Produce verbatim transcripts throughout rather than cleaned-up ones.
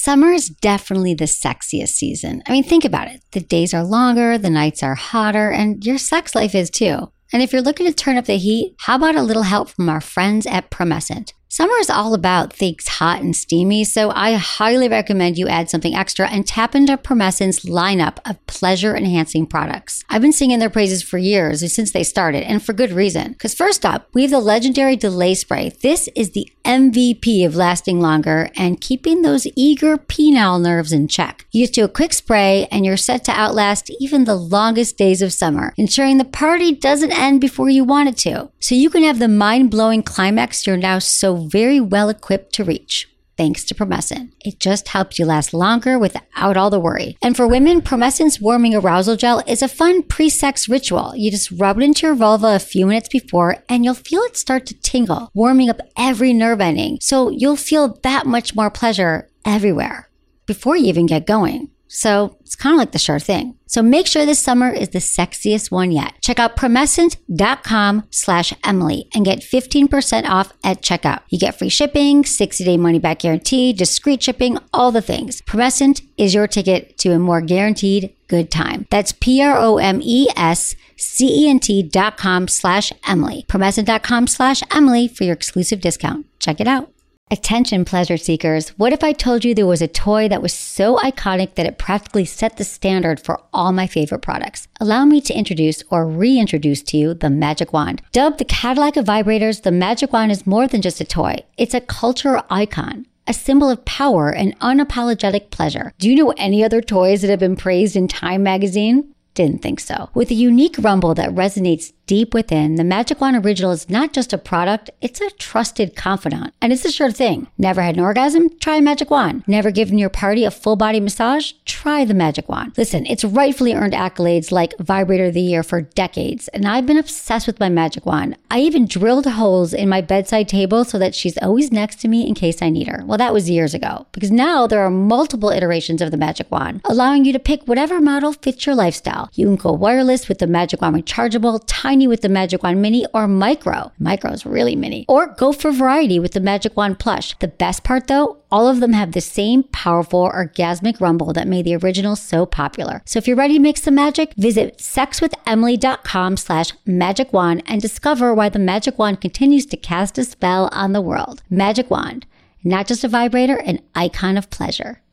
Summer is definitely the sexiest season. I mean, think about it. The days are longer, the nights are hotter, and your sex life is too. And if you're looking to turn up the heat, how about a little help from our friends at Promescent? Summer is all about things hot and steamy, so I highly recommend you add something extra and tap into Promescent's lineup of pleasure-enhancing products. I've been singing their praises for years, since they started, and for good reason. Because first up, we have the legendary Delay Spray. This is the M V P of lasting longer and keeping those eager penile nerves in check. You just do a quick spray and you're set to outlast even the longest days of summer, ensuring the party doesn't end before you want it to. So you can have the mind-blowing climax you're now so very well equipped to reach. Thanks to Promescent. It just helps you last longer without all the worry. And for women, Promescent's Warming Arousal Gel is a fun pre-sex ritual. You just rub it into your vulva a few minutes before and you'll feel it start to tingle, warming up every nerve ending. So you'll feel that much more pleasure everywhere before you even get going. So it's kind of like the sure thing. So make sure this summer is the sexiest one yet. Check out promescent.com slash Emily and get fifteen percent off at checkout. You get free shipping, sixty-day money-back guarantee, discreet shipping, all the things. Promescent is your ticket to a more guaranteed good time. That's P-R-O-M-E-S-C-E-N-T dot com slash Emily. Promescent.com slash Emily for your exclusive discount. Check it out. Attention pleasure seekers, what if I told you there was a toy that was so iconic that it practically set the standard for all my favorite products? Allow me to introduce or reintroduce to you the Magic Wand. Dubbed the Cadillac of vibrators, the Magic Wand is more than just a toy. It's a cultural icon, a symbol of power and unapologetic pleasure. Do you know any other toys that have been praised in Time magazine? Didn't think so. With a unique rumble that resonates deep within, the Magic Wand Original is not just a product, it's a trusted confidant. And it's a sure thing. Never had an orgasm? Try a Magic Wand. Never given your party a full body massage? Try the Magic Wand. Listen, it's rightfully earned accolades like Vibrator of the Year for decades, and I've been obsessed with my Magic Wand. I even drilled holes in my bedside table so that she's always next to me in case I need her. Well, that was years ago, because now there are multiple iterations of the Magic Wand, allowing you to pick whatever model fits your lifestyle. You can go wireless with the Magic Wand Rechargeable, tiny with the Magic Wand Mini, or micro. Micro is really mini. Or go for variety with the Magic Wand Plush. The best part though, all of them have the same powerful orgasmic rumble that made the original so popular. So if you're ready to mix the magic, visit sexwithemily.com slash magic wand and discover why the Magic Wand continues to cast a spell on the world. Magic Wand, not just a vibrator, an icon of pleasure.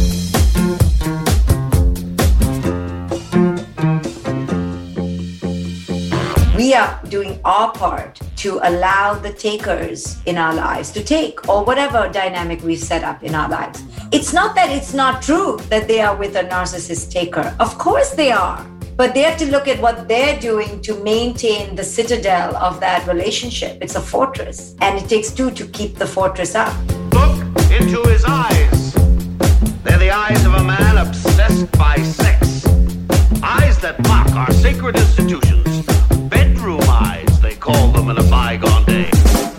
We are doing our part to allow the takers in our lives to take, or whatever dynamic we've set up in our lives. It's not that it's not true that they are with a narcissist taker. Of course they are. But they have to look at what they're doing to maintain the citadel of that relationship. It's a fortress. And it takes two to keep the fortress up. Look into his eyes. They're the eyes of a man obsessed by sex. Eyes that mock our sacred institutions. Bedroom eyes, they call them in a bygone day.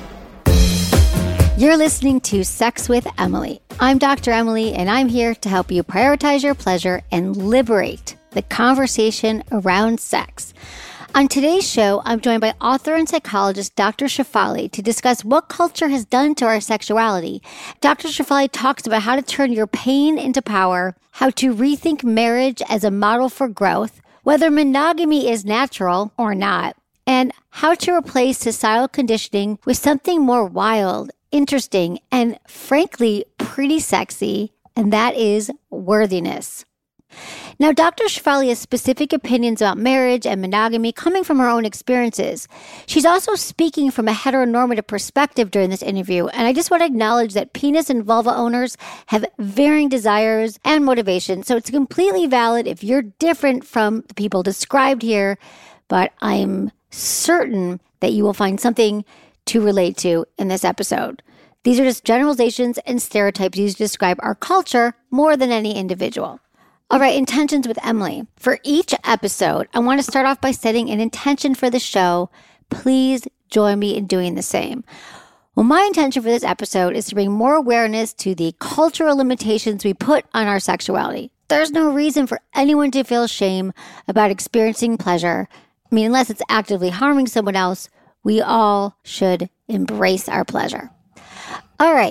You're listening to Sex with Emily. I'm Doctor Emily, and I'm here to help you prioritize your pleasure and liberate the conversation around sex. On today's show, I'm joined by author and psychologist Doctor Shefali to discuss what culture has done to our sexuality. Doctor Shefali talks about how to turn your pain into power, how to rethink marriage as a model for growth, whether monogamy is natural or not, and how to replace societal conditioning with something more wild, interesting, and frankly, pretty sexy, and that is worthiness. Now, Doctor Shefali has specific opinions about marriage and monogamy coming from her own experiences. She's also speaking from a heteronormative perspective during this interview, and I just want to acknowledge that penis and vulva owners have varying desires and motivations, so it's completely valid if you're different from the people described here, but I'm certain that you will find something to relate to in this episode. These are just generalizations and stereotypes used to describe our culture more than any individual. All right, intentions with Emily. For each episode, I want to start off by setting an intention for the show. Please join me in doing the same. Well, my intention for this episode is to bring more awareness to the cultural limitations we put on our sexuality. There's no reason for anyone to feel shame about experiencing pleasure. I mean, unless it's actively harming someone else, we all should embrace our pleasure. All right.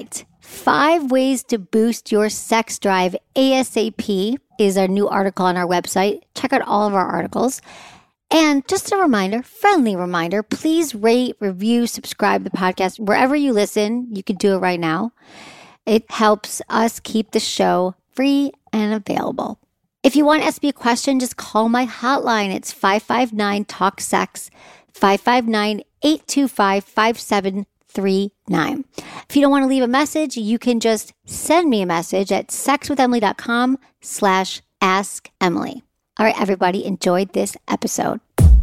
Five Ways to Boost Your Sex Drive ASAP is our new article on our website. Check out all of our articles. And just a reminder, friendly reminder, please rate, review, subscribe to the podcast. Wherever you listen, you can do it right now. It helps us keep the show free and available. If you want to ask me a question, just call my hotline. It's five five nine, talk sex, five five nine, eight two five, five seven three nine. If you don't want to leave a message, you can just send me a message at sexwithemily.com slash ask Emily. All right, everybody, enjoyed this episode.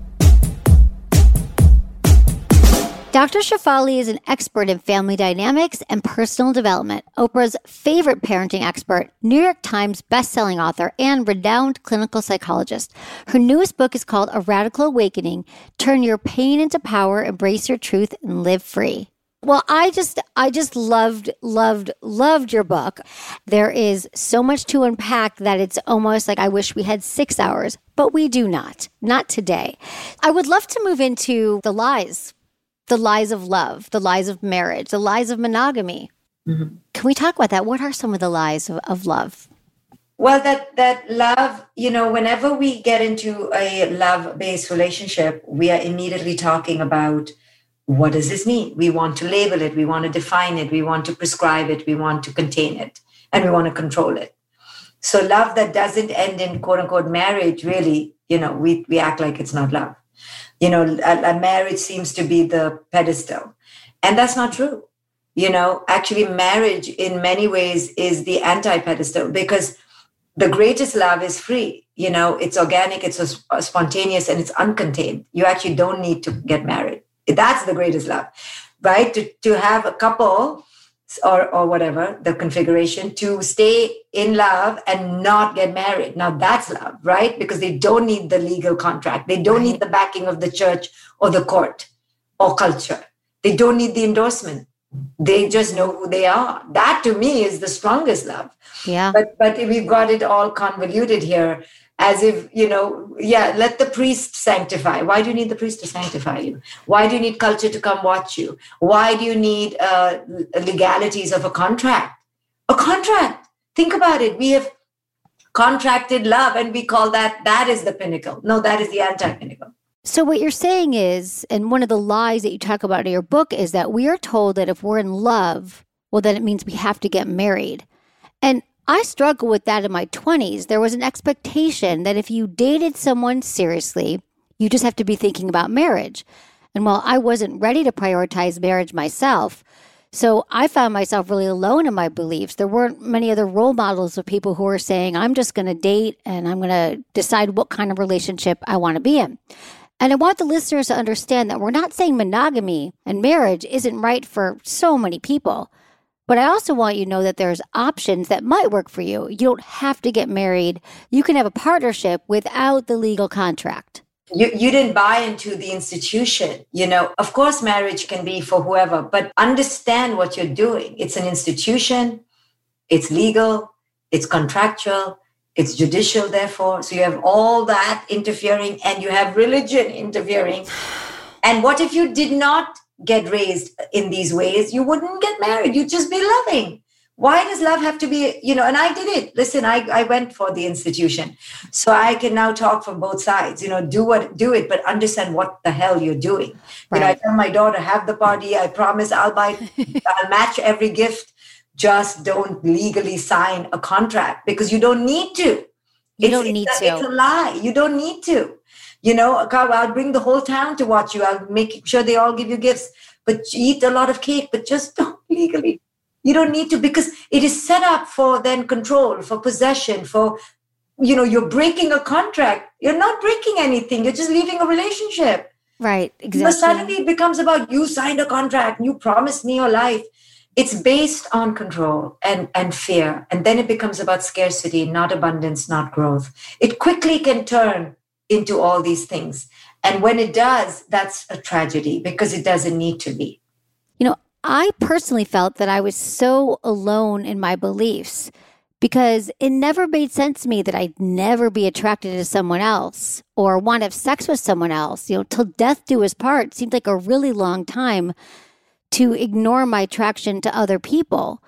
Doctor Shefali is an expert in family dynamics and personal development, Oprah's favorite parenting expert, New York Times bestselling author, and renowned clinical psychologist. Her newest book is called A Radical Awakening, Turn Your Pain into Power, Embrace Your Truth, and Live Free. Well, I just, I just loved, loved, loved your book. There is so much to unpack that it's almost like I wish we had six hours, but we do not, not today. I would love to move into the lies. The lies of love, the lies of marriage, the lies of monogamy. Mm-hmm. Can we talk about that? What are some of the lies of, of love? Well, that that love, you know, whenever we get into a love-based relationship, we are immediately talking about what does this mean? We want to label it. We want to define it. We want to prescribe it. We want to contain it. And we want to control it. So love that doesn't end in quote unquote marriage, really, you know, we, we act like it's not love. You know, a, a marriage seems to be the pedestal. And that's not true. You know, actually marriage in many ways is the anti-pedestal because the greatest love is free. You know, it's organic, it's a, a spontaneous, and it's uncontained. You actually don't need to get married. That's the greatest love, right? To, to have a couple or, or whatever, the configuration, to stay in love and not get married. Now that's love, right? Because they don't need the legal contract. They don't need the backing of the church or the court or culture. They don't need the endorsement. They just know who they are. That to me is the strongest love. Yeah. But but we've got it all convoluted here as if, you know, yeah, let the priest sanctify. Why do you need the priest to sanctify you? Why do you need culture to come watch you? Why do you need uh, legalities of a contract? A contract. Think about it. We have contracted love and we call that, that is the pinnacle. No, that is the anti-pinnacle. So what you're saying is, and one of the lies that you talk about in your book is that we are told that if we're in love, well, then it means we have to get married. And I struggled with that in my twenties. There was an expectation that if you dated someone seriously, you just have to be thinking about marriage. And while I wasn't ready to prioritize marriage myself, so I found myself really alone in my beliefs. There weren't many other role models of people who were saying, I'm just going to date and I'm going to decide what kind of relationship I want to be in. And I want the listeners to understand that we're not saying monogamy and marriage isn't right for so many people. But I also want you to know that there's options that might work for you. You don't have to get married. You can have a partnership without the legal contract. You you didn't buy into the institution. You know, of course, marriage can be for whoever, but understand what you're doing. It's an institution. It's legal. It's contractual. It's judicial, therefore. So you have all that interfering and you have religion interfering. And what if you did not get raised in these ways? You wouldn't get married. You'd just be loving. Why does love have to be, you know, and I did it. Listen, I, I went for the institution. So I can now talk from both sides, you know, do what, do it, but understand what the hell you're doing. Right. You know, I tell my daughter, have the party. I promise I'll buy, I'll match every gift. Just don't legally sign a contract because you don't need to. You it's, don't it's need a, to. It's a lie. You don't need to. You know, I'll bring the whole town to watch you. I'll make sure they all give you gifts, but eat a lot of cake, but just don't legally. You don't need to because it is set up for then control, for possession, for, you know, you're breaking a contract. You're not breaking anything. You're just leaving a relationship. Right, exactly. But suddenly it becomes about you signed a contract, you promised me your life. It's based on control and, and fear. And then it becomes about scarcity, not abundance, not growth. It quickly can turn into all these things. And when it does, that's a tragedy because it doesn't need to be. You know, I personally felt that I was so alone in my beliefs because it never made sense to me that I'd never be attracted to someone else or want to have sex with someone else. You know, till death do us part seemed like a really long time to ignore my attraction to other people.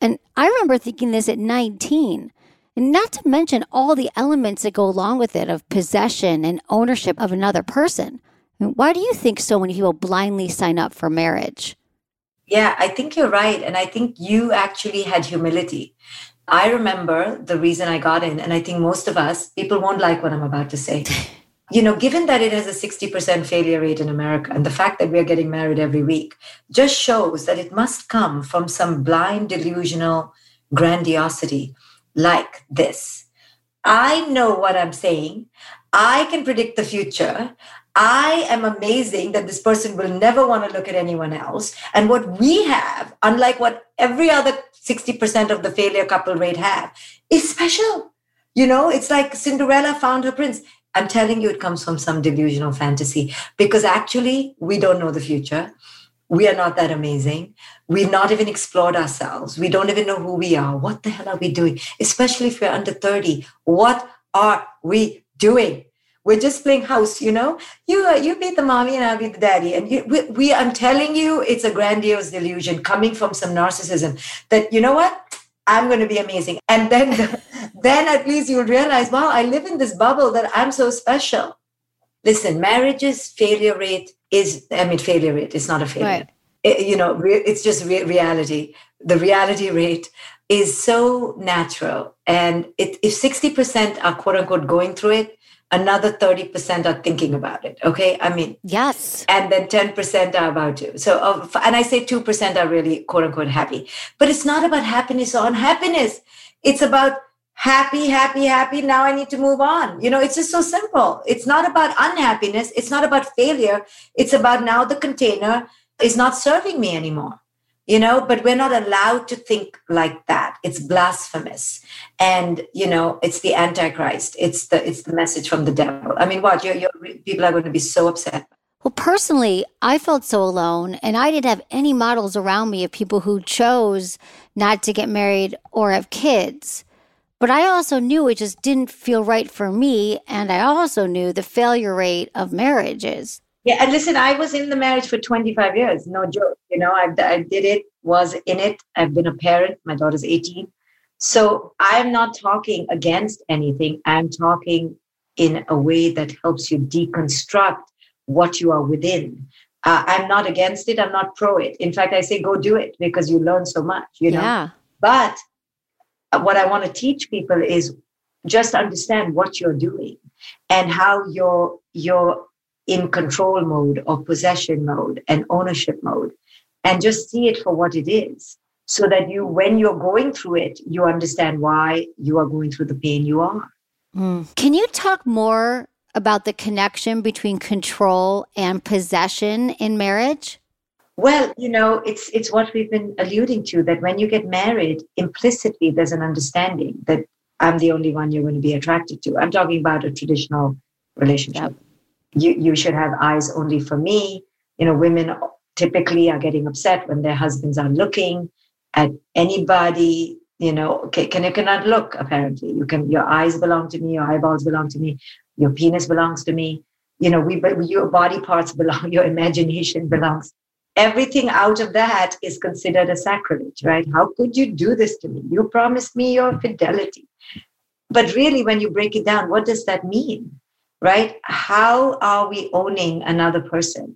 And I remember thinking this at nineteen. And not to mention all the elements that go along with it of possession and ownership of another person. I mean, why do you think so many people blindly sign up for marriage? Yeah, I think you're right. And I think you actually had humility. I remember the reason I got in, and I think most of us, people won't like what I'm about to say. You know, given that it has a sixty percent failure rate in America, and the fact that we're getting married every week just shows that it must come from some blind, delusional grandiosity like this. I know what I'm saying. I can predict the future. I am amazing that this person will never want to look at anyone else. And what we have, unlike what every other sixty percent of the failure couple rate have, is special. You know, it's like Cinderella found her prince. I'm telling you, it comes from some delusional fantasy, because actually we don't know the future. We are not that amazing. We've not even explored ourselves. We don't even know who we are. What the hell are we doing? Especially if we're under thirty. What are we doing? We're just playing house, you know? You uh, you be the mommy and I'll be the daddy. And you, we, we, I'm telling you, it's a grandiose delusion coming from some narcissism that, you know what? I'm going to be amazing. And then, then at least you'll realize, wow, I live in this bubble that I'm so special. Listen, marriage's failure rate is, I mean, failure rate is not a failure. Right. It, you know, re- it's just re- reality. The reality rate is so natural. And it, if sixty percent are quote unquote going through it, another thirty percent are thinking about it. Okay. I mean, yes. And then ten percent are about to. So, uh, and I say two percent are really quote unquote happy, but it's not about happiness or unhappiness. It's about happy, happy, happy. Now I need to move on. You know, it's just so simple. It's not about unhappiness. It's not about failure. It's about now the container is not serving me anymore. You know, but we're not allowed to think like that. It's blasphemous. And, you know, it's the Antichrist. It's the it's the message from the devil. I mean, what? You're, you're, people are going to be so upset. Well, personally, I felt so alone, and I didn't have any models around me of people who chose not to get married or have kids. But I also knew it just didn't feel right for me. And I also knew the failure rate of marriages. Yeah, and listen, I was in the marriage for twenty-five years, no joke. You know, I, I did it, was in it. I've been a parent. My daughter's eighteen. So I'm not talking against anything. I'm talking in a way that helps you deconstruct what you are within. Uh, I'm not against it. I'm not pro it. In fact, I say go do it because you learn so much, you know. Yeah. But what I want to teach people is just understand what you're doing and how you're you're in control mode or possession mode and ownership mode, and just see it for what it is, so that you, when you're going through it, you understand why you are going through the pain you are. Mm. Can you talk more about the connection between control and possession in marriage? Well, you know, it's it's what we've been alluding to, that when you get married, implicitly there's an understanding that I'm the only one you're going to be attracted to. I'm talking about a traditional relationship. Yep. You you should have eyes only for me. You know, women typically are getting upset when their husbands are looking at anybody. You know, okay, can you cannot look, apparently. You can, your eyes belong to me, your eyeballs belong to me, your penis belongs to me. You know, we but your body parts belong, your imagination belongs. Everything out of that is considered a sacrilege, right? How could you do this to me? You promised me your fidelity. But really, when you break it down, what does that mean? Right? How are we owning another person?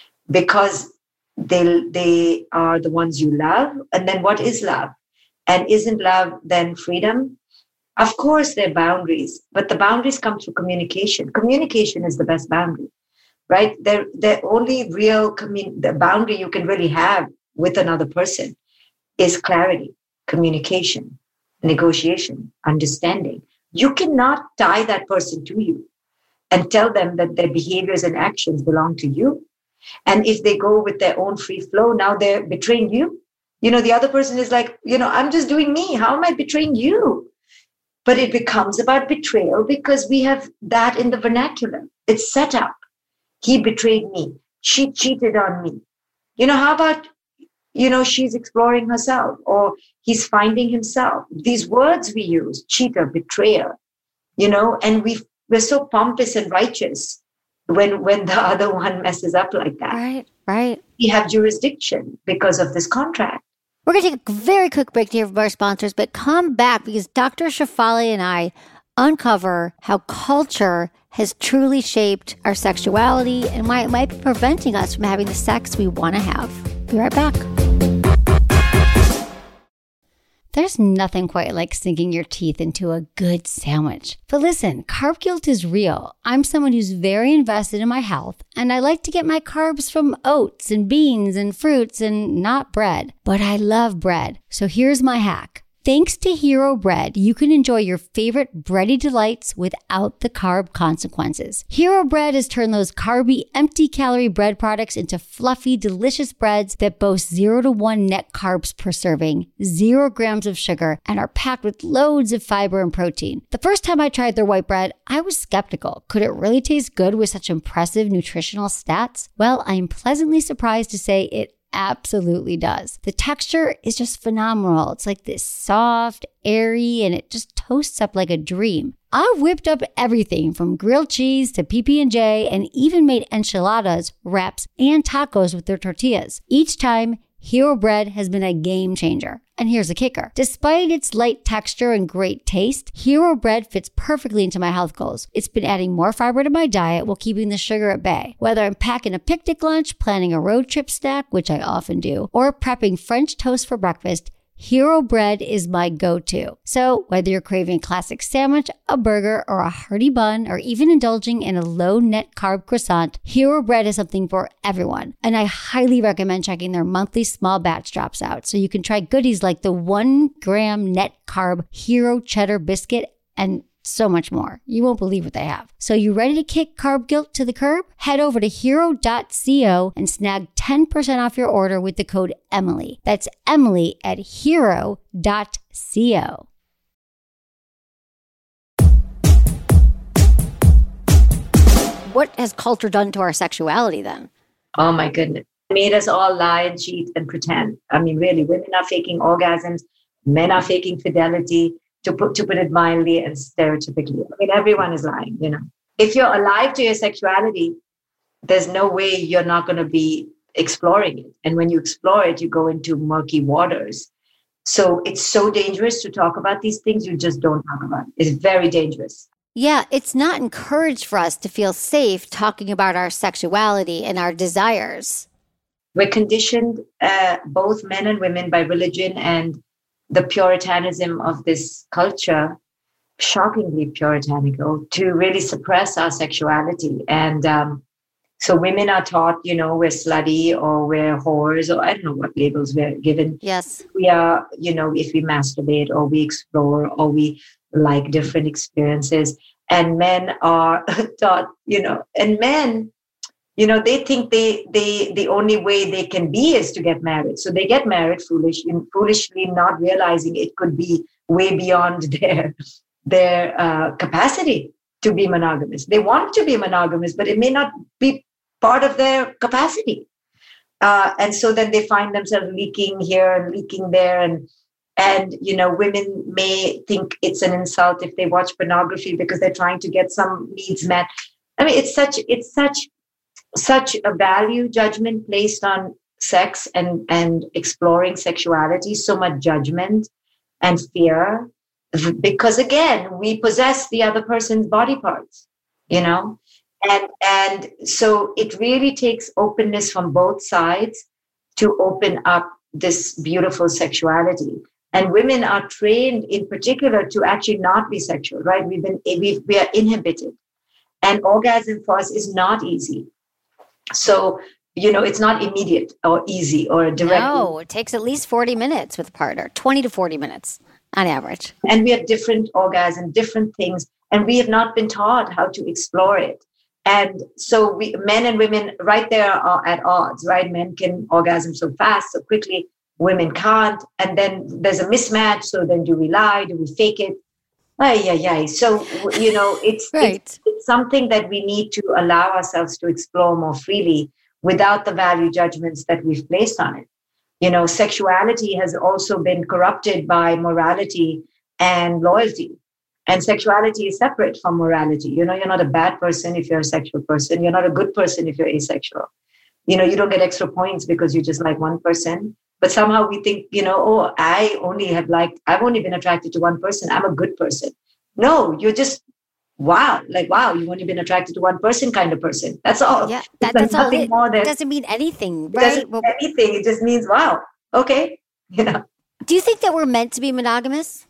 Because they they are the ones you love. And then what is love? And isn't love then freedom? Of course, there are boundaries, but the boundaries come through communication. Communication is the best boundary, right? The the only real commun- the boundary you can really have with another person is clarity, communication, negotiation, understanding. You cannot tie that person to you and tell them that their behaviors and actions belong to you. And if they go with their own free flow, now they're betraying you. You know, the other person is like, you know, I'm just doing me. How am I betraying you? But it becomes about betrayal because we have that in the vernacular. It's set up. He betrayed me. She cheated on me. You know, how about, you know, she's exploring herself, or he's finding himself. These words we use, cheater, betrayer, you know, and we we're so pompous and righteous when when the other one messes up like that. Right, right. We have jurisdiction because of this contract. We're going to take a very quick break to hear from our sponsors, but come back because Doctor Shefali and I uncover how culture has truly shaped our sexuality and why it might be preventing us from having the sex we want to have. Be right back. There's nothing quite like sinking your teeth into a good sandwich. But listen, carb guilt is real. I'm someone who's very invested in my health, and I like to get my carbs from oats and beans and fruits and not bread. But I love bread. So here's my hack. Thanks to Hero Bread, you can enjoy your favorite bready delights without the carb consequences. Hero Bread has turned those carby, empty-calorie bread products into fluffy, delicious breads that boast zero to one net carbs per serving, zero grams of sugar, and are packed with loads of fiber and protein. The first time I tried their white bread, I was skeptical. Could it really taste good with such impressive nutritional stats? Well, I am pleasantly surprised to say it absolutely does. The texture is just phenomenal. It's like this soft, airy, and it just toasts up like a dream. I whipped up everything from grilled cheese to P B and J and even made enchiladas, wraps, and tacos with their tortillas. Each time, Hero Bread has been a game changer. And here's the kicker. Despite its light texture and great taste, Hero Bread fits perfectly into my health goals. It's been adding more fiber to my diet while keeping the sugar at bay. Whether I'm packing a picnic lunch, planning a road trip snack, which I often do, or prepping French toast for breakfast, Hero Bread is my go-to. So whether you're craving a classic sandwich, a burger, or a hearty bun, or even indulging in a low net carb croissant, Hero Bread is something for everyone. And I highly recommend checking their monthly small batch drops out so you can try goodies like the one gram net carb Hero Cheddar Biscuit and so much more. You won't believe what they have. So you ready to kick carb guilt to the curb? Head over to hero dot co and snag ten percent off your order with the code Emily. That's Emily at hero dot co. What has culture done to our sexuality then? Oh my goodness. It made us all lie and cheat and pretend. I mean, really, women are faking orgasms. Men are faking fidelity. To put to put it mildly and stereotypically. I mean, everyone is lying, you know. If you're alive to your sexuality, there's no way you're not going to be exploring it. And when you explore it, you go into murky waters. So it's so dangerous to talk about these things. You just don't talk about it. It's very dangerous. Yeah, it's not encouraged for us to feel safe talking about our sexuality and our desires. We're conditioned, uh, both men and women, by religion and the puritanism of this culture, shockingly puritanical, to really suppress our sexuality. And um, so women are taught, you know, we're slutty or we're whores, or I don't know what labels we're given. Yes. We are, you know, if we masturbate or we explore or we like different experiences. And men are taught, you know, and men, you know, they think they they the only way they can be is to get married. So they get married foolish, foolishly, not realizing it could be way beyond their their uh, capacity to be monogamous. They want to be monogamous, but it may not be part of their capacity. Uh, and so then they find themselves leaking here and leaking there. And, and, you know, women may think it's an insult if they watch pornography because they're trying to get some needs met. I mean, it's such, it's such, such a value judgment placed on sex and, and exploring sexuality, so much judgment and fear, because again, we possess the other person's body parts, you know, and, and so it really takes openness from both sides to open up this beautiful sexuality. And women are trained in particular to actually not be sexual, right? We've been, we we are inhibited, and orgasm for us is not easy. So, you know, it's not immediate or easy or direct. No, it takes at least forty minutes with a partner, twenty to forty minutes on average. And we have different orgasms, different things, and we have not been taught how to explore it. And so we, men and women right there are at odds, right? Men can orgasm so fast, so quickly, women can't. And then there's a mismatch. So then do we lie? Do we fake it? Ay, ay, ay. So, you know, it's, right. it's, it's something that we need to allow ourselves to explore more freely without the value judgments that we've placed on it. You know, sexuality has also been corrupted by morality and loyalty. And sexuality is separate from morality. You know, you're not a bad person if you're a sexual person. You're not a good person if you're asexual. You know, you don't get extra points because you just like one person. But somehow we think, you know, oh, I only have liked, I've only been attracted to one person. I'm a good person. No, you're just, wow, like, wow, you've only been attracted to one person kind of person. That's all. Yeah, that, like that's all. It more than, doesn't mean anything, it right? doesn't mean Well, anything. It just means, wow, okay. You know. do you think that we're meant to be monogamous?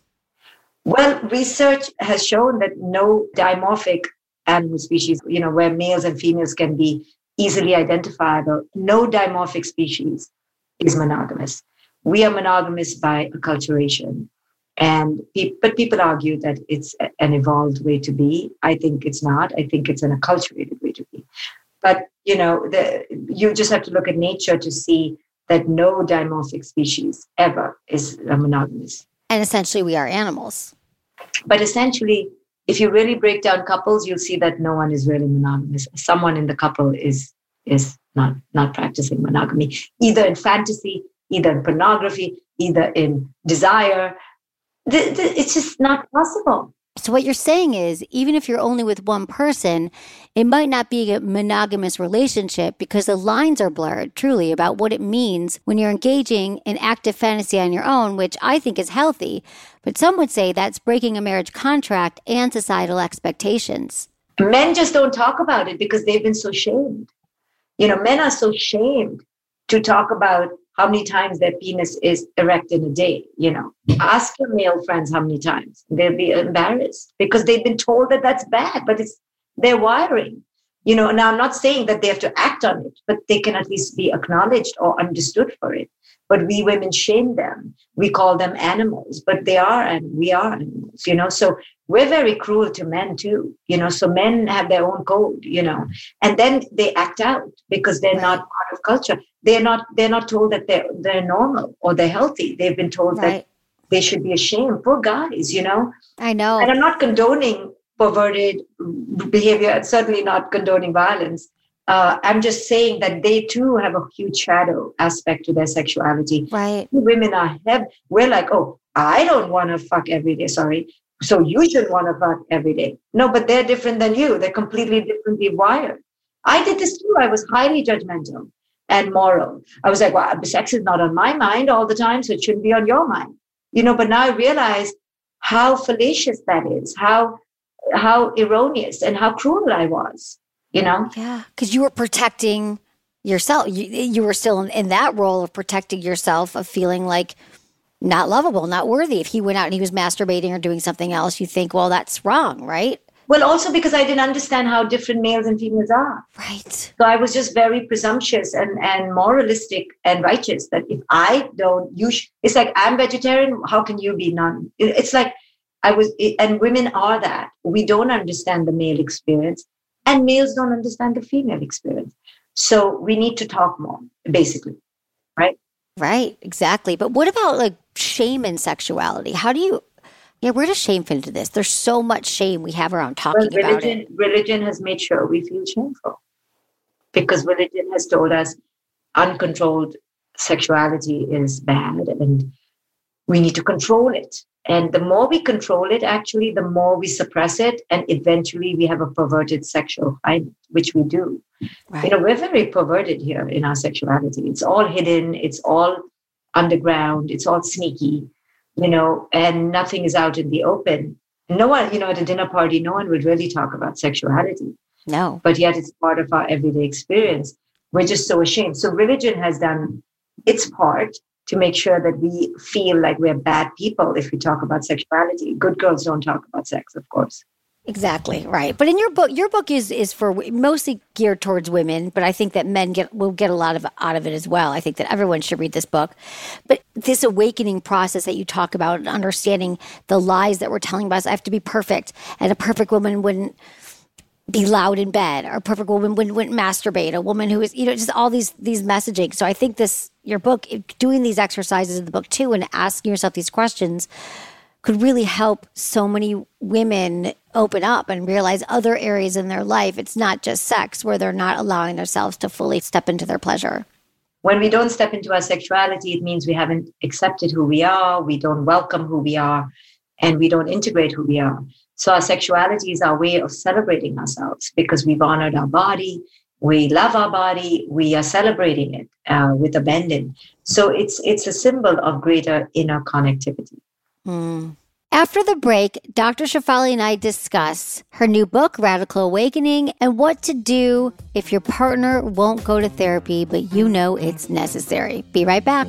Well, research has shown that no dimorphic animal species, you know, where males and females can be easily identifiable, no dimorphic species is monogamous. We are monogamous by acculturation. And pe- but people argue that it's an evolved way to be. I think it's not. I think it's an acculturated way to be. But, you know, the, you just have to look at nature to see that no dimorphic species ever is monogamous. And essentially, we are animals. But essentially, if you really break down couples, you'll see that no one is really monogamous. Someone in the couple is is not, not practicing monogamy, either in fantasy, either in pornography, either in desire. The, the, it's just not possible. So what you're saying is, even if you're only with one person, it might not be a monogamous relationship because the lines are blurred, truly, about what it means when you're engaging in active fantasy on your own, which I think is healthy. But some would say that's breaking a marriage contract and societal expectations. Men just don't talk about it because they've been so shamed. You know, men are so shamed to talk about how many times their penis is erect in a day. You know, ask your male friends how many times. They'll be embarrassed because they've been told that that's bad, but it's their wiring. You know, now I'm not saying that they have to act on it, but they can at least be acknowledged or understood for it. But we women shame them. We call them animals, but they are, and we are animals, you know. So we're very cruel to men too, you know. So men have their own code, you know, and then they act out because they're not part of culture. They're not. They're not told that they're they're normal or they're healthy. They've been told Right. that they should be ashamed. Poor guys, you know. I know. And I'm not condoning perverted behavior and certainly not condoning violence. Uh, I'm just saying that they too have a huge shadow aspect to their sexuality. Right. Women are heavy. We're like, oh, I don't want to fuck every day. Sorry. So you should want to fuck every day. No, but they're different than you. They're completely differently wired. I did this too. I was highly judgmental and moral. I was like, well, sex is not on my mind all the time, so it shouldn't be on your mind. You know, but now I realize how fallacious that is, how how erroneous and how cruel I was. You know? Yeah, because you were protecting yourself. You, you were still in, in that role of protecting yourself, of feeling like not lovable, not worthy. If he went out and he was masturbating or doing something else, you think, well, that's wrong, right? Well, also because I didn't understand how different males and females are. Right. So I was just very presumptuous and, and moralistic and righteous that if I don't, you sh- it's like, I'm vegetarian, how can you be non? It's like I was, and women are that. We don't understand the male experience. And males don't understand the female experience. So we need to talk more, basically, right? Right, exactly. But what about like shame and sexuality? How do you, yeah, where does shame fit into this? There's so much shame we have around talking well, about religion, it. Religion has made sure we feel shameful because religion has told us uncontrolled sexuality is bad and we need to control it. And the more we control it, actually, the more we suppress it. And eventually we have a perverted sexual climate, which we do. Right. You know, we're very perverted here in our sexuality. It's all hidden. It's all underground. It's all sneaky, you know, and nothing is out in the open. No one, you know, at a dinner party, no one would really talk about sexuality. No. But yet it's part of our everyday experience. We're just so ashamed. So religion has done its part to make sure that we feel like we're bad people if we talk about sexuality. Good girls don't talk about sex, of course. Exactly, right. But in your book, your book is is for mostly geared towards women, but I think that men get will get a lot of out of it as well. I think that everyone should read this book. But this awakening process that you talk about and understanding the lies that we're telling about us, I have to be perfect, and a perfect woman wouldn't be loud in bed, or a perfect woman wouldn't, wouldn't masturbate, a woman who is, you know, just all these these messaging. So I think this, your book, doing these exercises in the book too, and asking yourself these questions could really help so many women open up and realize other areas in their life. It's not just sex where they're not allowing themselves to fully step into their pleasure. When we don't step into our sexuality, it means we haven't accepted who we are, we don't welcome who we are, and we don't integrate who we are. So our sexuality is our way of celebrating ourselves because we've honored our body, we love our body, we are celebrating it uh, with abandon. So it's it's a symbol of greater inner connectivity. Mm. After the break, Doctor Shefali and I discuss her new book, Radical Awakening, and what to do if your partner won't go to therapy, but you know it's necessary. Be right back.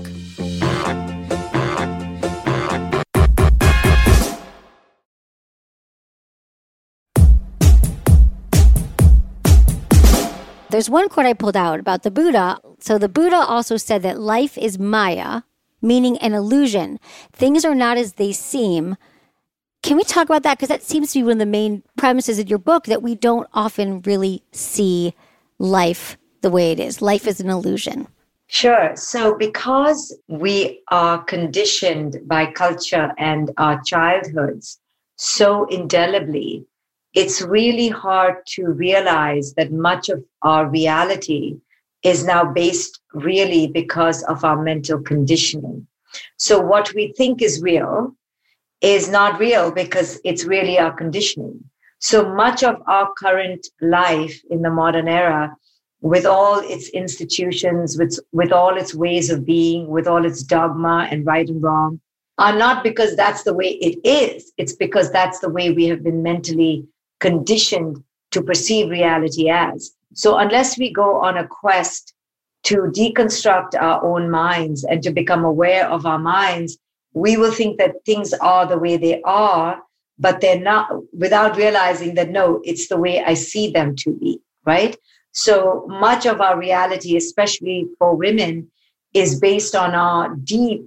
There's one quote I pulled out about the Buddha. So the Buddha also said that life is Maya, meaning an illusion. Things are not as they seem. Can we talk about that? Because that seems to be one of the main premises in your book, that we don't often really see life the way it is. Life is an illusion. Sure. So because we are conditioned by culture and our childhoods so indelibly, it's really hard to realize that much of our reality is now based really because of our mental conditioning. So what we think is real is not real because it's really our conditioning. So much of our current life in the modern era, with all its institutions, with, with all its ways of being, with all its dogma and right and wrong, are not because that's the way it is. It's because that's the way we have been mentally conditioned to perceive reality as. So unless we go on a quest to deconstruct our own minds and to become aware of our minds, we will think that things are the way they are, but they're not, without realizing that, no, it's the way I see them to be, right? So much of our reality, especially for women, is based on our deep,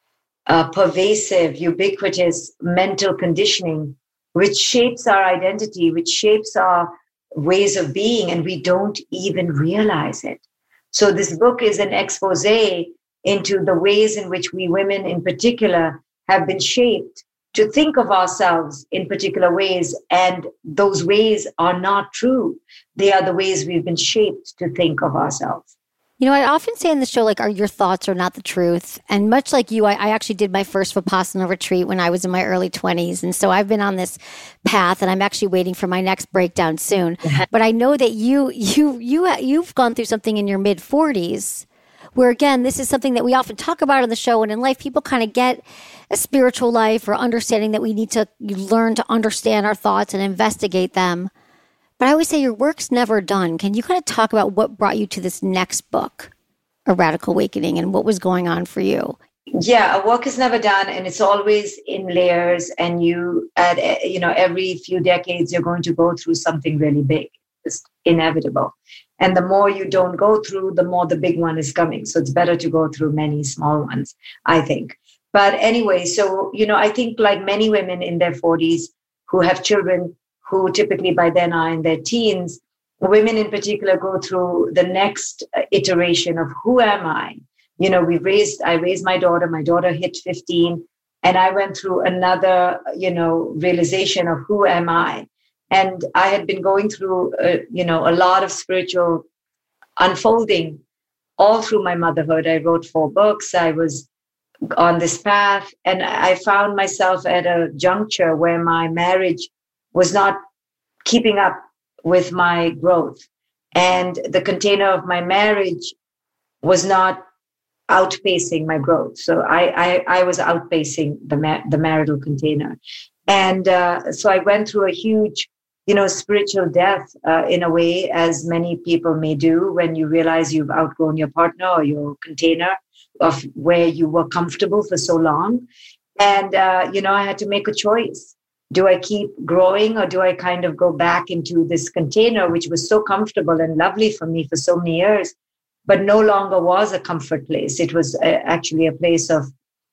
uh, pervasive, ubiquitous mental conditioning, which shapes our identity, which shapes our ways of being, and we don't even realize it. So this book is an expose into the ways in which we women in particular have been shaped to think of ourselves in particular ways. And those ways are not true. They are the ways we've been shaped to think of ourselves. You know, I often say in the show, like, are your thoughts are not the truth. And much like you, I, I actually did my first Vipassana retreat when I was in my early twenties. And so I've been on this path, and I'm actually waiting for my next breakdown soon. But I know that you, you, you, you've gone through something in your mid forties where, again, this is something that we often talk about on the show. And in life, people kind of get a spiritual life or understanding that we need to learn to understand our thoughts and investigate them. But I always say your work's never done. Can you kind of talk about what brought you to this next book, A Radical Awakening, and what was going on for you? Yeah, a work is never done, and it's always in layers. And you, at you know, every few decades, you're going to go through something really big. It's inevitable. And the more you don't go through, the more the big one is coming. So it's better to go through many small ones, I think. But anyway, so, you know, I think like many women in their forties who have children, who typically by then are in their teens, women in particular go through the next iteration of who am I? You know, we raised, I raised my daughter, my daughter hit fifteen, and I went through another, you know, realization of who am I? And I had been going through, uh, you know, a lot of spiritual unfolding all through my motherhood. I wrote four books. I was on this path, and I found myself at a juncture where my marriage was not keeping up with my growth. And the container of my marriage was not outpacing my growth. So I, I, I was outpacing the, ma- the marital container. And uh, so I went through a huge, you know, spiritual death uh, in a way, as many people may do when you realize you've outgrown your partner or your container of where you were comfortable for so long. And, uh, you know, I had to make a choice. Do I keep growing, or do I kind of go back into this container, which was so comfortable and lovely for me for so many years, but no longer was a comfort place? It was a, actually a place of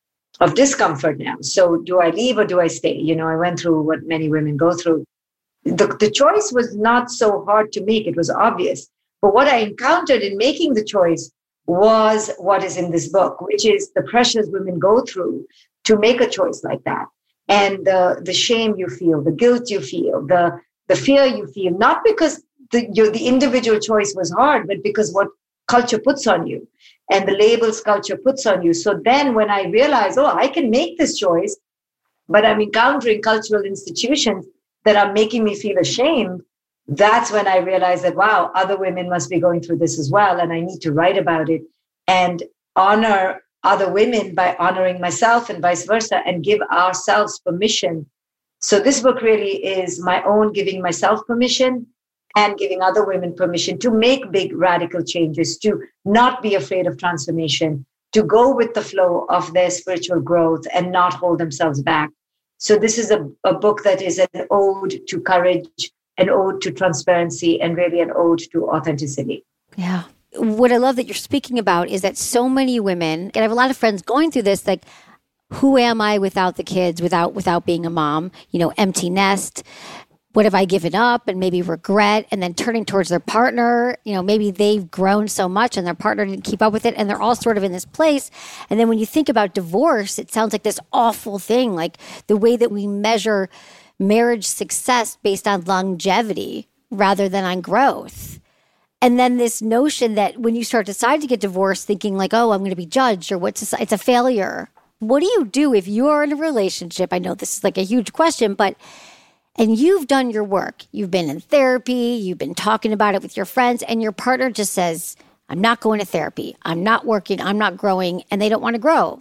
of discomfort now. So do I leave or do I stay? You know, I went through what many women go through. The, the choice was not so hard to make. It was obvious. But what I encountered in making the choice was what is in this book, which is the pressures women go through to make a choice like that. And the, the shame you feel, the guilt you feel, the, the fear you feel, not because the, your, the individual choice was hard, but because what culture puts on you and the labels culture puts on you. So then when I realized, oh, I can make this choice, but I'm encountering cultural institutions that are making me feel ashamed, that's when I realized that, wow, other women must be going through this as well. And I need to write about it and honor other women by honoring myself and vice versa, and give ourselves permission. So this book really is my own giving myself permission and giving other women permission to make big radical changes, to not be afraid of transformation, to go with the flow of their spiritual growth and not hold themselves back. So this is a, a book that is an ode to courage, an ode to transparency, and really an ode to authenticity. Yeah. What I love that you're speaking about is that so many women, and I have a lot of friends going through this, like, who am I without the kids, without without being a mom? You know, empty nest. What have I given up? And maybe regret, and then turning towards their partner. You know, maybe they've grown so much and their partner didn't keep up with it, and they're all sort of in this place. And then when you think about divorce, it sounds like this awful thing, like the way that we measure marriage success based on longevity rather than on growth. And then this notion that when you start decide to get divorced, thinking like, oh, I'm going to be judged, or what's this? It's a failure. What do you do if you are in a relationship? I know this is like a huge question, but and you've done your work. You've been in therapy. You've been talking about it with your friends, and your partner just says, I'm not going to therapy. I'm not working. I'm not growing, and they don't want to grow.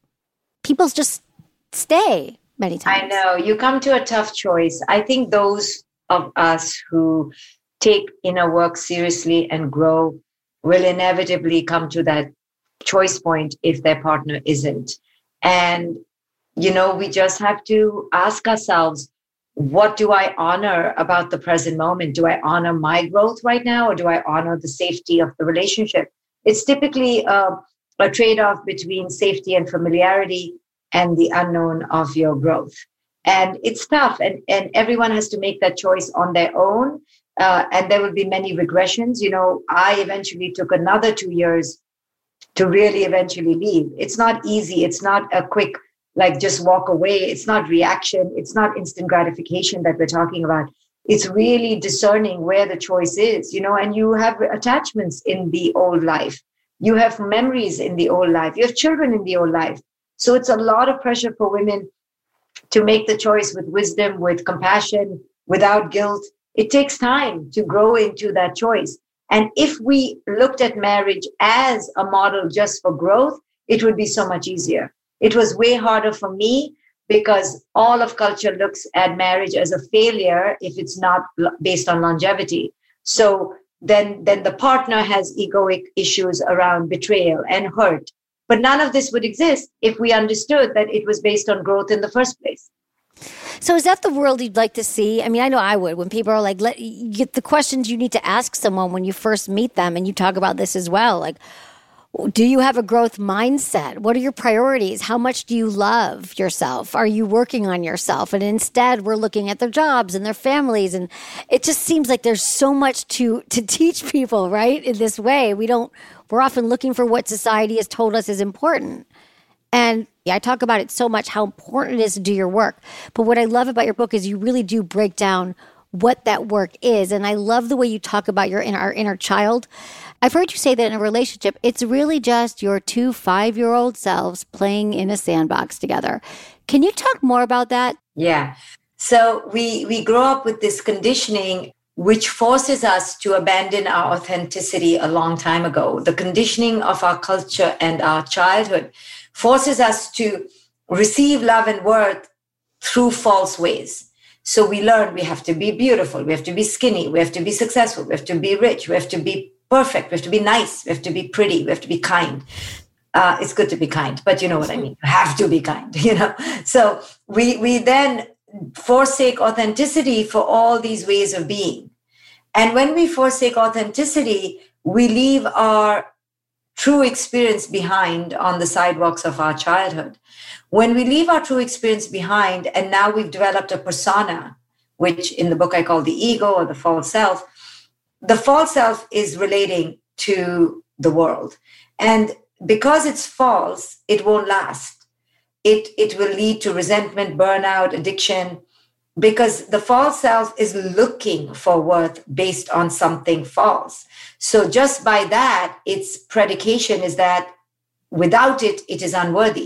People just stay many times. I know. You come to a tough choice. I think those of us who take inner work seriously and grow will inevitably come to that choice point if their partner isn't. And, you know, we just have to ask ourselves, what do I honor about the present moment? Do I honor my growth right now, or do I honor the safety of the relationship? It's typically a, a trade-off between safety and familiarity and the unknown of your growth. And it's tough, and, and everyone has to make that choice on their own. Uh, and there will be many regressions. You know, I eventually took another two years to really eventually leave. It's not easy. It's not a quick, like, just walk away. It's not reaction. It's not instant gratification that we're talking about. It's really discerning where the choice is, you know, and you have attachments in the old life. You have memories in the old life. You have children in the old life. So it's a lot of pressure for women to make the choice with wisdom, with compassion, without guilt. It takes time to grow into that choice. And if we looked at marriage as a model just for growth, it would be so much easier. It was way harder for me because all of culture looks at marriage as a failure if it's not based on longevity. So then, then the partner has egoic issues around betrayal and hurt. But none of this would exist if we understood that it was based on growth in the first place. So is that the world you'd like to see? I mean, I know I would. When people are like, let, you get the questions you need to ask someone when you first meet them, and you talk about this as well. Like, do you have a growth mindset? What are your priorities? How much do you love yourself? Are you working on yourself? And instead, we're looking at their jobs and their families. And it just seems like there's so much to, to teach people, right? In this way, we don't, we're often looking for what society has told us is important. And I talk about it so much, how important it is to do your work. But what I love about your book is you really do break down what that work is. And I love the way you talk about your inner, our inner child. I've heard you say that in a relationship, it's really just your two five-year-old selves playing in a sandbox together. Can you talk more about that? Yeah. So we, we grow up with this conditioning which forces us to abandon our authenticity a long time ago. The conditioning of our culture and our childhood forces us to receive love and worth through false ways. So we learn we have to be beautiful, we have to be skinny, we have to be successful, we have to be rich, we have to be perfect, we have to be nice, we have to be pretty, we have to be kind. Uh, it's good to be kind, but you know what I mean. You have to be kind, you know. So we we then forsake authenticity for all these ways of being. And when we forsake authenticity, we leave our true experience behind on the sidewalks of our childhood. When we leave our true experience behind, and now we've developed a persona, which in the book I call the ego or the false self, the false self is relating to the world. And because it's false, it won't last. It, it will lead to resentment, burnout, addiction, because the false self is looking for worth based on something false. So just by that, its predication is that without it, it is unworthy.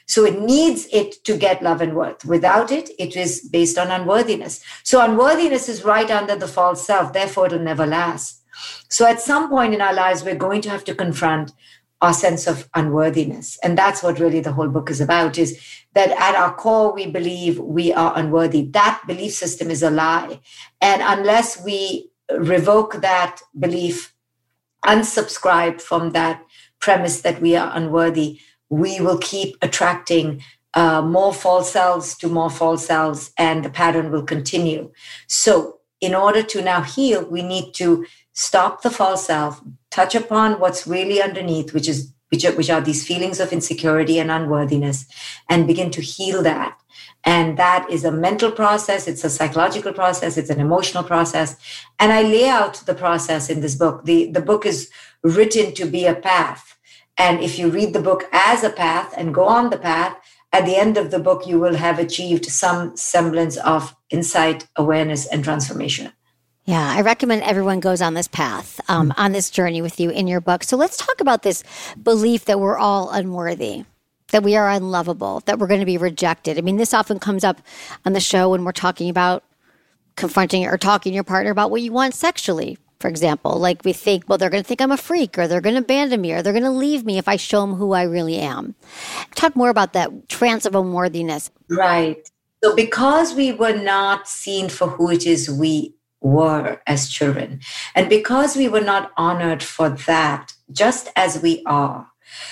So it needs it to get love and worth. Without it, it is based on unworthiness. So unworthiness is right under the false self. Therefore, it'll never last. So at some point in our lives, we're going to have to confront our sense of unworthiness. And that's what really the whole book is about, is that at our core, we believe we are unworthy. That belief system is a lie. And unless we revoke that belief, unsubscribe from that premise that we are unworthy, we will keep attracting uh, more false selves to more false selves, and the pattern will continue. So in order to now heal, we need to stop the false self, touch upon what's really underneath, which is which are, which are these feelings of insecurity and unworthiness, and begin to heal that. And that is a mental process, it's a psychological process, it's an emotional process. And I lay out the process in this book. The, the book is written to be a path. And if you read the book as a path and go on the path, at the end of the book, you will have achieved some semblance of insight, awareness, and transformation. Yeah, I recommend everyone goes on this path, um, mm-hmm. on this journey with you in your book. So let's talk about this belief that we're all unworthy, that we are unlovable, that we're going to be rejected. I mean, this often comes up on the show when we're talking about confronting or talking to your partner about what you want sexually, for example. Like we think, well, they're going to think I'm a freak, or they're going to abandon me, or they're going to leave me if I show them who I really am. Talk more about that trance of unworthiness. Right. So because we were not seen for who it is we were as children, and because we were not honored for that, just as we are,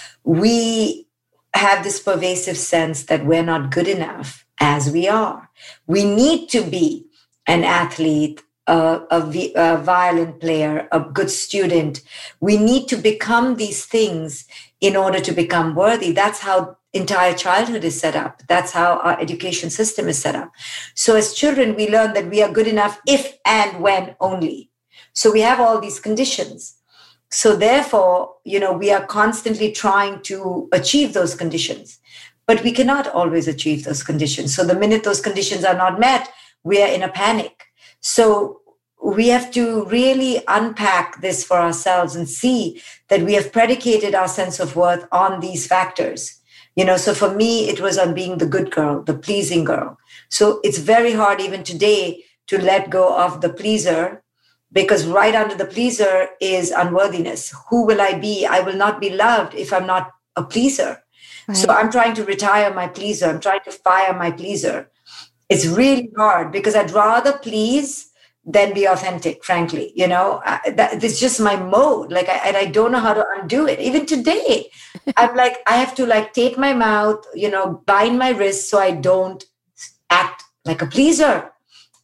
we have this pervasive sense that we're not good enough as we are. We need to be an athlete, a, a, a violin player, a good student. We need to become these things in order to become worthy. That's how entire childhood is set up. That's how our education system is set up. So as children, we learn that we are good enough if and when only. So we have all these conditions. So therefore, you know, we are constantly trying to achieve those conditions, but we cannot always achieve those conditions. So the minute those conditions are not met, we are in a panic. So we have to really unpack this for ourselves and see that we have predicated our sense of worth on these factors. You know, so for me, it was on being the good girl, the pleasing girl. So it's very hard even today to let go of the pleaser, because right under the pleaser is unworthiness. Who will I be? I will not be loved if I'm not a pleaser. Right. So I'm trying to retire my pleaser. I'm trying to fire my pleaser. It's really hard because I'd rather please than be authentic, frankly. You know, I, that, it's just my mode. Like, I, and I don't know how to undo it. Even today, I'm like, I have to like tape my mouth, you know, bind my wrists so I don't act like a pleaser.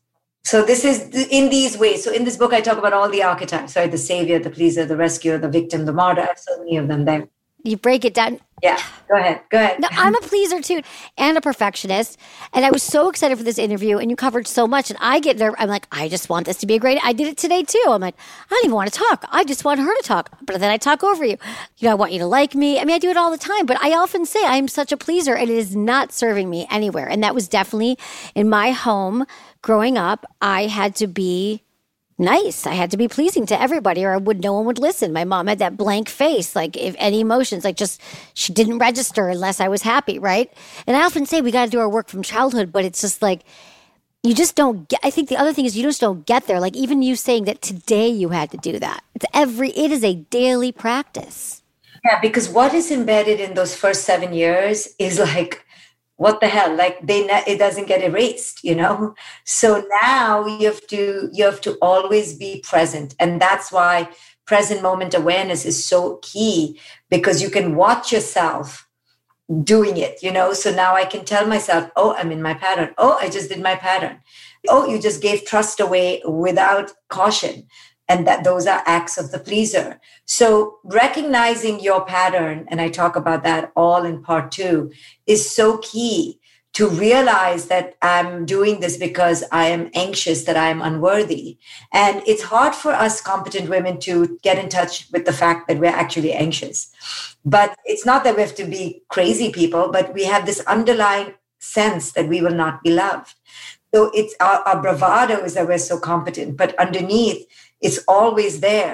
So this is in these ways. So in this book, I talk about all the archetypes, right? The savior, the pleaser, the rescuer, the victim, the martyr. I have so many of them there. You break it down. Yeah, go ahead. Go ahead. No, I'm a pleaser too, and a perfectionist. And I was so excited for this interview, and you covered so much. And I get there, I'm like, I just want this to be a great. I did it today too. I'm like, I don't even want to talk. I just want her to talk. But then I talk over you. You know, I want you to like me. I mean, I do it all the time. But I often say I'm such a pleaser, and it is not serving me anywhere. And that was definitely in my home growing up. I had to be nice. I had to be pleasing to everybody, or I would no one would listen. My mom had that blank face, like if any emotions, like just she didn't register unless I was happy, right? And I often say we got to do our work from childhood, but it's just like you just don't get. I think the other thing is you just don't get there. Like even you saying that today you had to do that. It's every. It is a daily practice. Yeah, because what is embedded in those first seven years is like, what the hell? Like they, it doesn't get erased, you know? So now you have to, you have to always be present. And that's why present moment awareness is so key, because you can watch yourself doing it, you know? So now I can tell myself, oh, I'm in my pattern. Oh, I just did my pattern. Oh, you just gave trust away without caution. And that those are acts of the pleaser. So recognizing your pattern, and I talk about that all in part two, is so key to realize that I'm doing this because I am anxious, that I am unworthy. And it's hard for us competent women to get in touch with the fact that we're actually anxious. But it's not that we have to be crazy people, but we have this underlying sense that we will not be loved. So it's our, our bravado is that we're so competent, but underneath, it's always there.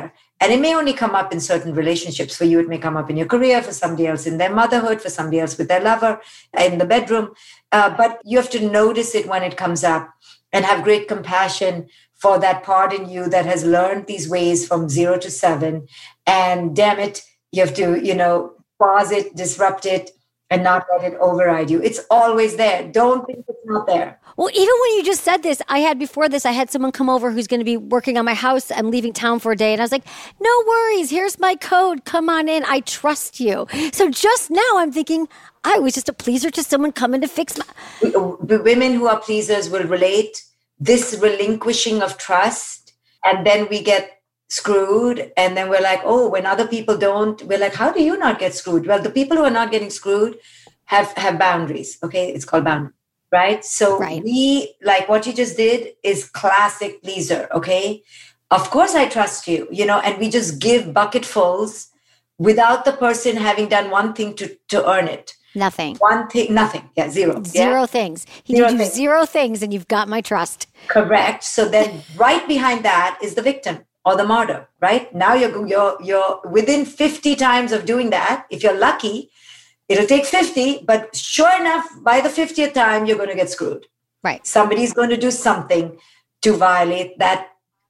And it may only come up in certain relationships. For you, it may come up in your career, for somebody else in their motherhood, for somebody else with their lover, in the bedroom. Uh, but you have to notice it when it comes up and have great compassion for that part in you that has learned these ways from zero to seven. And damn it, you have to, you know, pause it, disrupt it, and not let it override you. It's always there. Don't think it's not there. Well, even when you just said this, I had before this, I had someone come over who's going to be working on my house. I'm leaving town for a day. And I was like, no worries. Here's my code. Come on in. I trust you. So just now I'm thinking, I was just a pleaser to someone coming to fix my... The women who are pleasers will relate this relinquishing of trust. And then we get screwed. And then we're like, oh, when other people don't, we're like, how do you not get screwed? Well, the people who are not getting screwed have, have boundaries. Okay. It's called boundaries. Right. So right. we, like what you just did is classic pleaser. Okay. Of course I trust you, you know, and we just give bucketfuls without the person having done one thing to, to earn it. Nothing. One thing, nothing. Yeah. Zero. Zero yeah? things. He zero did you things. zero things and you've got my trust. Correct. So then right behind that is the victim or the martyr, right? Now you're, you're, you're within fifty times of doing that. If you're lucky, it'll take fifty, but sure enough, by the fiftieth time, you're going to get screwed. Right. Somebody's going to do something to violate that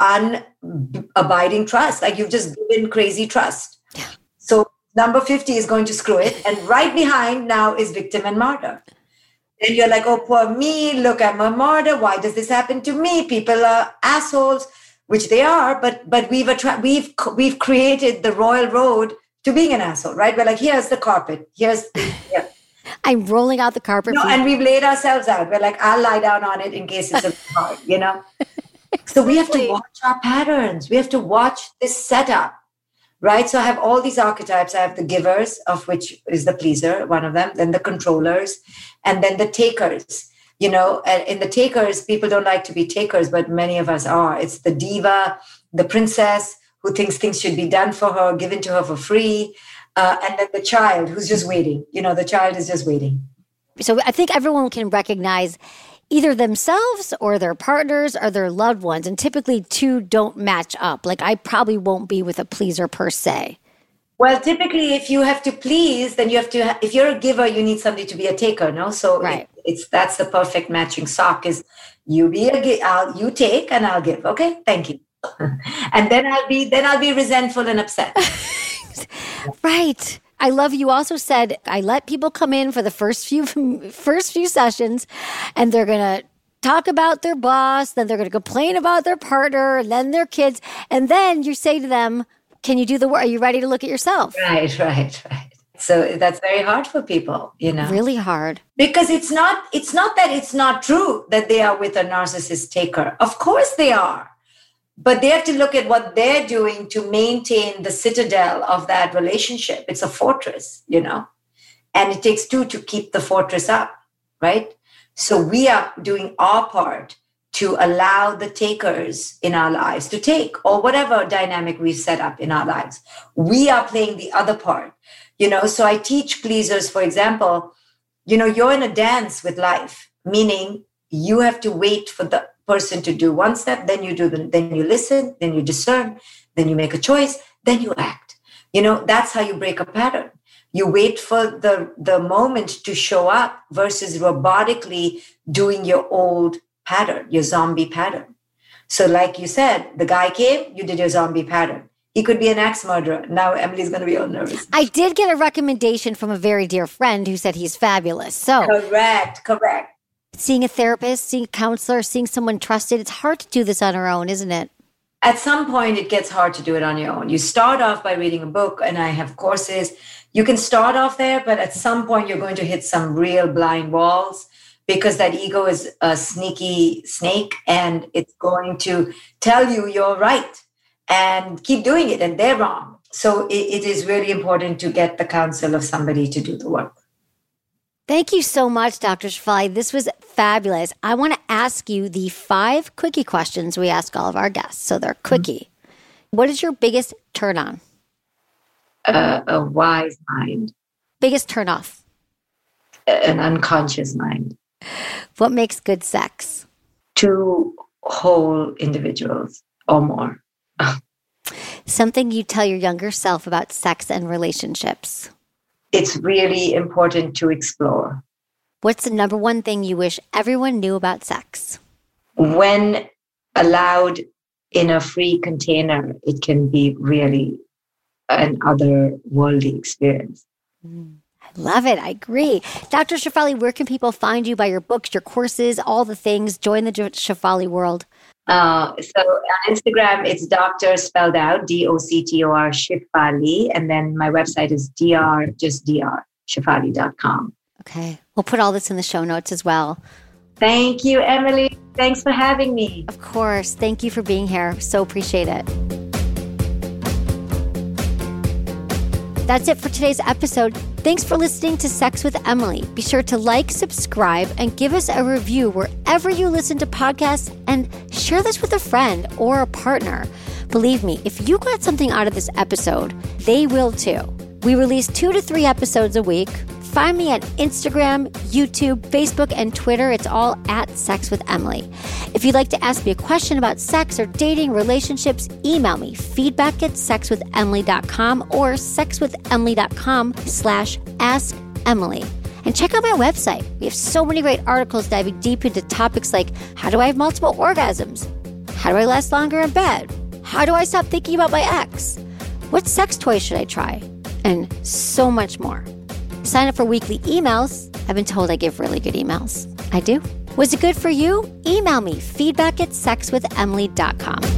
unabiding trust. Like you've just given crazy trust. Yeah. So number fifty is going to screw it. And right behind now is victim and martyr. And you're like, oh, poor me. Look, I'm a martyr. Why does this happen to me? People are assholes, which they are. But but we've attra- we've we've created the royal road to being an asshole, right? We're like, here's the carpet. Here's, yeah. I'm rolling out the carpet. No, for and we've laid ourselves out. We're like, I'll lie down on it in case it's a hard, you know? Exactly. So we have to watch our patterns. We have to watch this setup, right? So I have all these archetypes. I have the givers, of which is the pleaser, one of them, then the controllers, and then the takers. You know, and in the takers, people don't like to be takers, but many of us are. It's the diva, the princess, who thinks things should be done for her, given to her for free. Uh, and then the child who's just waiting. You know, the child is just waiting. So I think everyone can recognize either themselves or their partners or their loved ones. And typically two don't match up. Like I probably won't be with a pleaser per se. Well, typically if you have to please, then you have to, if you're a giver, you need somebody to be a taker, no? So right. it, it's, that's the perfect matching sock is you be a, I'll, you take and I'll give. Okay, thank you. And then I'll be then I'll be resentful and upset. Right. I love you also said I let people come in for the first few first few sessions and they're going to talk about their boss, then they're going to complain about their partner, and then their kids, and then you say to them, "Can you do the work? Are you ready to look at yourself?" Right, right, right. So that's very hard for people, you know. Really hard. Because it's not it's not that it's not true that they are with a narcissist taker. Of course they are. But they have to look at what they're doing to maintain the citadel of that relationship. It's a fortress, you know, and it takes two to keep the fortress up, right? So we are doing our part to allow the takers in our lives to take, or whatever dynamic we've set up in our lives. We are playing the other part, you know. So I teach pleasers, for example, you know, you're in a dance with life, meaning you have to wait for the person to do one step, then you do the, then you listen, then you discern, then you make a choice, then you act. You know, that's how you break a pattern. You wait for the, the moment to show up versus robotically doing your old pattern, your zombie pattern. So like you said, the guy came, you did your zombie pattern. He could be an axe murderer. Now Emily's going to be all nervous. I did get a recommendation from a very dear friend who said he's fabulous. So correct, correct. Seeing a therapist, seeing a counselor, seeing someone trusted, it's hard to do this on our own, isn't it? At some point, it gets hard to do it on your own. You start off by reading a book, and I have courses. You can start off there, but at some point, you're going to hit some real blind walls because that ego is a sneaky snake, and it's going to tell you you're right and keep doing it, and they're wrong. So it, it is really important to get the counsel of somebody to do the work. Thank you so much, Doctor Shefali. This was fabulous. I want to ask you the five quickie questions we ask all of our guests. So they're quickie. Mm-hmm. What is your biggest turn on? Uh, a wise mind. Biggest turn off? An unconscious mind. What makes good sex? Two whole individuals or more. Something you tell your younger self about sex and relationships. It's really important to explore. What's the number one thing you wish everyone knew about sex? When allowed in a free container, it can be really an otherworldly experience. Mm. Love it. I agree. Doctor Shefali, where can people find you, buy your books, your courses, all the things? Join the Shefali world. Uh, so on Instagram, it's Doctor spelled out, D O C T O R Shefali. And then my website is dr, just dr, shefali dot com. Okay. We'll put all this in the show notes as well. Thank you, Emily. Thanks for having me. Of course. Thank you for being here. So appreciate it. That's it for today's episode. Thanks for listening to Sex with Emily. Be sure to like, subscribe, and give us a review wherever you listen to podcasts, and share this with a friend or a partner. Believe me, if you got something out of this episode, they will too. We release two to three episodes a week. Find me at Instagram, YouTube, Facebook, and Twitter. It's all at Sex with Emily. If you'd like to ask me a question about sex or dating, relationships, email me, feedback at sex with emily dot com or sex with emily dot com slash ask Emily. And check out my website. We have so many great articles diving deep into topics like, how do I have multiple orgasms? How do I last longer in bed? How do I stop thinking about my ex? What sex toy should I try? And so much more. Sign up for weekly emails. I've been told I give really good emails. I do. Was it good for you? Email me, feedback at sex with emily dot com.